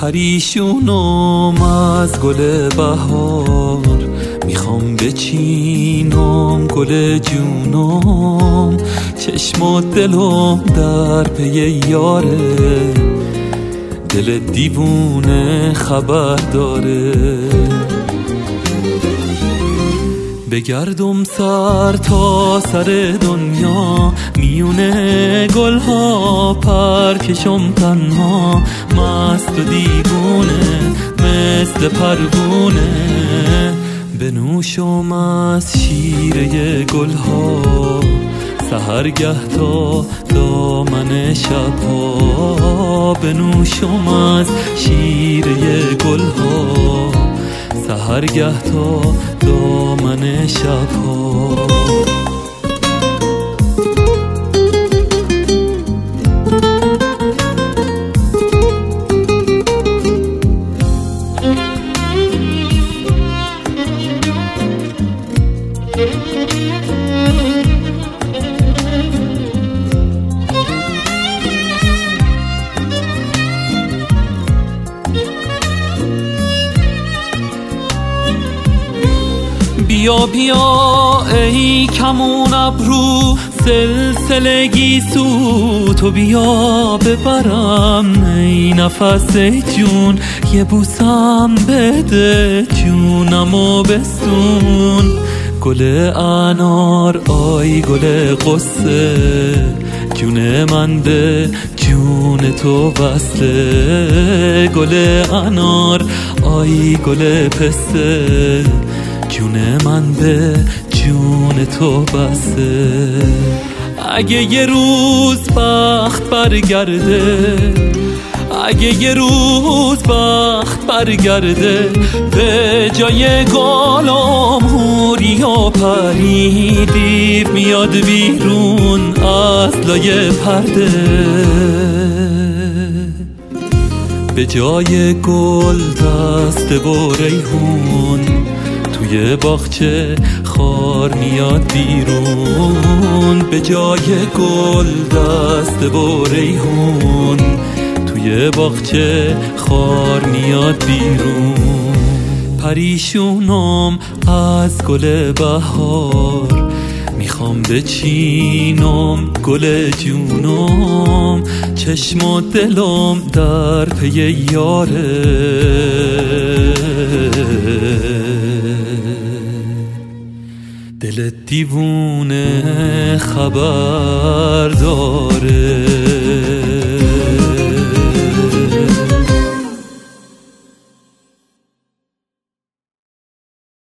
پریشونم از گل بهار، میخوام بچینم گل جونم، چشم و دلم در پی یاره، دل دیوونه خبر داره. بگردم سر تا سر دنیا، میونه گلها پرکشم تنها، مست و دیوونه مثل پروونه، بنوشم از شیره گلها، سحرگه تا دامن شبها، بنوشم از شیره گلها، سحرگه تا دامن شبها. بیا بیا ای کمون ابرو، سلسله گیسو تو بیا ببرم، ای نفس ای جون یه بوسم بده، جونمو بسون. گل انار آی گل قصه، جون من به جون تو وصله، گل انار آی گل پسته، جون من به جون تو بسته. اگه یه روز بخت برگرده، اگه یه روز بخت برگرده، به جای گلم حوری و پری، دیو میاد بیرون از لای پرده، به جای گل دسته و ریحون، توی باغچه خار میاد بیرون، به جای گل دسته و ریحون، توی باغچه خار میاد بیرون. پریشونم از گل بهار، میخوام بچینم گل جونم، چشم و دلم در پی یاره، دل دیوونه خبر